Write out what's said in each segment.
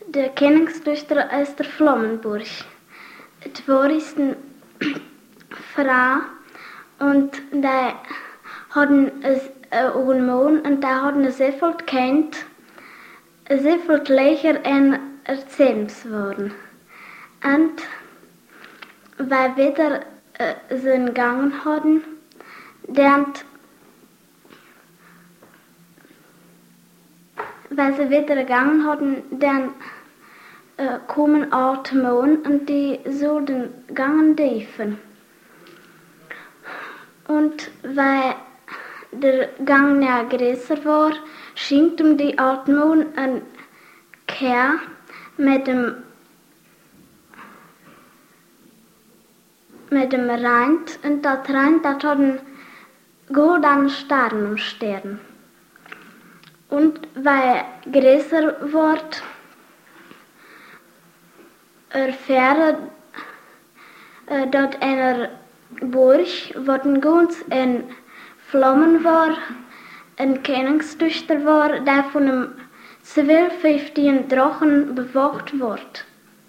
De Koningsdochter is der Flommenburg. Het war ist een vrouw und die hadden een man und die hadden sehr viel Kind, sehr viel leger en erzählt worden. Und weil wieder sie gegangen hadden, weil sie wieder gegangen hadden, dann kommen alte Mann und die sollten gangen dürfen. Und weil der Gang ja größer war, schenkt die alten Mann ein Kerl mit dem Rand und das Rand hat einen goldenen Stern am Stern. Und weil größer wird, erfährt dort einer Burg, wo ein ganz in Flammen war, ein Koningsdochter war, der von einem 12-15 Drachen bewacht wird.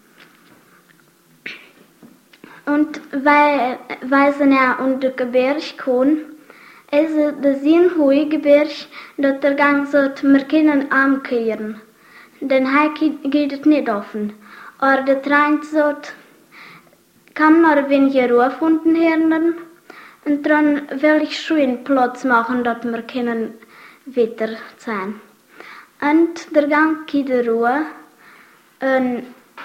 Und weil sie ja unter Gebirg kommen, ist das ein hohes Gebirg, dass der Gang sagt, wir können ankehren. Denn hier geht es nicht offen. Aber der Trein sagt, kann noch weniger Ruhe unten hören. Und dann will ich schön Platz machen, dass wir können weiter sein. Und der Gang geht Ruhe. Und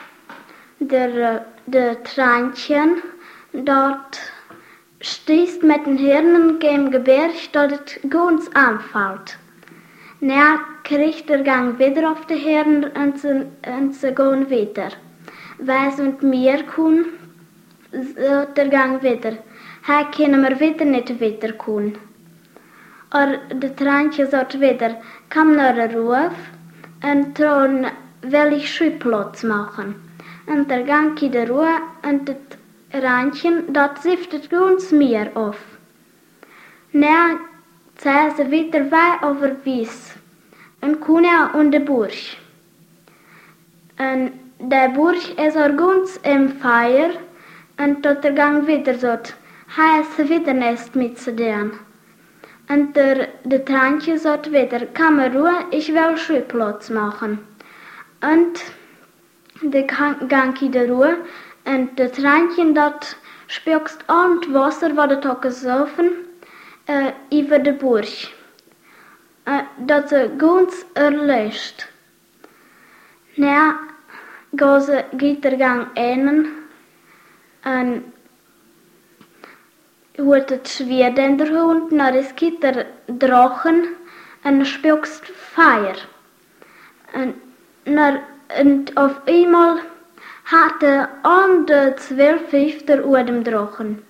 der Treinchen dort stehst mit den Hirnen im Gebirg, dass es ganz anfällt. Dann kriegt der Gang wieder auf die Hirn und sie gehen weiter. Weil sie mit mir kommen, sagt der Gang wieder. Hier können wir wieder nicht weiterkommen. Aber der Treinchen sagt wieder, komm nach der Ruf und dann will ich schön Platz machen. Und der Gang geht in Ruhe und das Reinchen, das siftet ganz mehr auf. Dann ziehen sie wieder weit over Wies und kommen an die Burg. Und der Burg ist auch ganz im Feuer und dort der Gang wieder sagt, hier ist wieder nicht mit zu tun. Und der Treinchen sagt wieder, komm mal Ruhe, ich will schön Platz machen. Und der Gang in der Ruhe und das Treinchen dort spürst all Wasser, was dort gesoffen, über die Burg. Das ist ganz erlöscht. Dann geht der Gang ein und holt das Schwert in der Hand, dann geht der Drachen und spürst Feuer. Und auf einmal hatte an de 12 Hüfter über dem Drachen.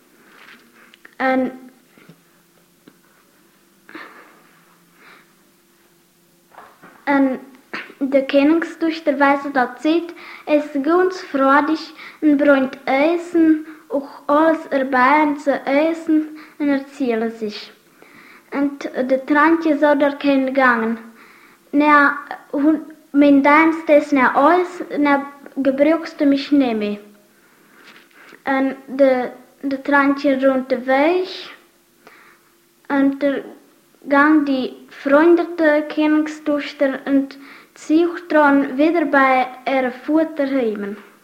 Und der Koningsdochter, weil sie das sieht, ist ganz freudig und bringt Essen, auch alles dabei und zu essen und erzählen sich. Und der Trantje soll da kein gegangen. Na, mein Deins, das na alles, na gebrauchst du mich nicht mehr. Und der Trantje rund den Weg und der Gang die Freunde der Koningsdochter und zieht dran wieder bei ihrer Futter heim.